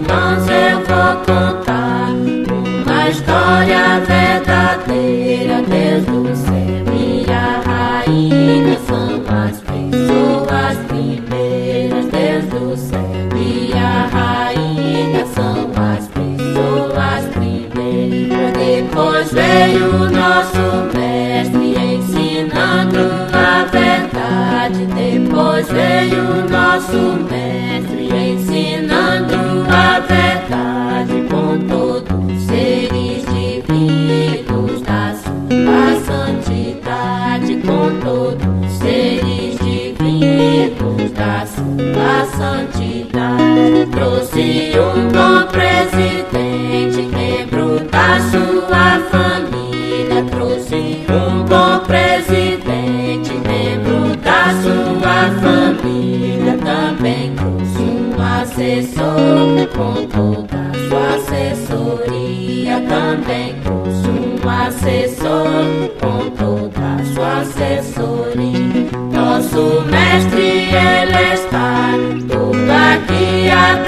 irmãos, eu vou contar uma história verdadeira. Deus do céu e a rainha são as pessoas primeiras. Deus do céu e a rainha são as pessoas primeiras. Depois veio o nosso mestre ensinando a verdade. Depois veio o nosso mestre ensinando a verdade, com todos os seres divinos da sua santidade, com todos os seres divinos da sua santidade. Trouxe um bom presidente, membro da sua família. Trouxe um bom presidente, membro da sua família. Também trouxe um assessor com toda a sua assessoria. Também trouxe um assessor com toda a sua assessoria. Nosso mestre, ele está todo aqui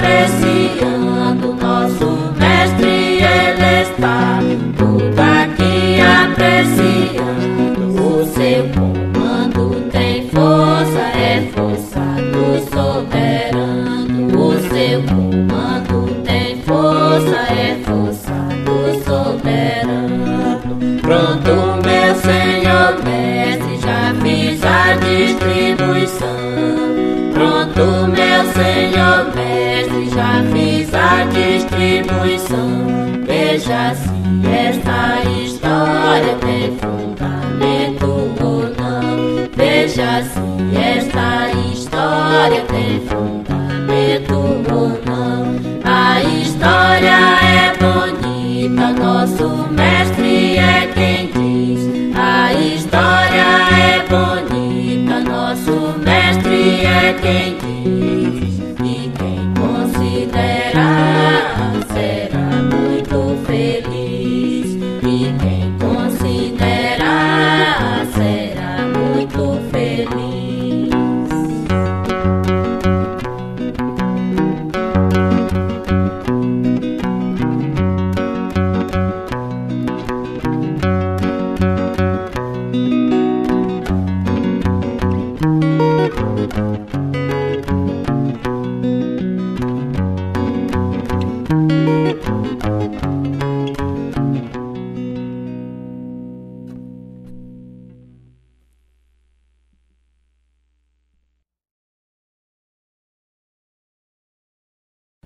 apreciando. Nosso mestre, ele está todo aqui apreciando. O seu comando tem força, é força do soberano. O seu comando tem força, é força do soberano. Pronto, meu senhor mestre, já fiz a distribuição. Pronto, meu senhor mestre, já fiz a distribuição. Veja se esta história tem fundamento ou não. Veja se esta história tem fundamento ou não. A história é bonita, nosso mestre é quem diz. A história é bonita, nosso mestre é quem diz. E quem considerar será muito feliz. E quem considerar será muito feliz. Música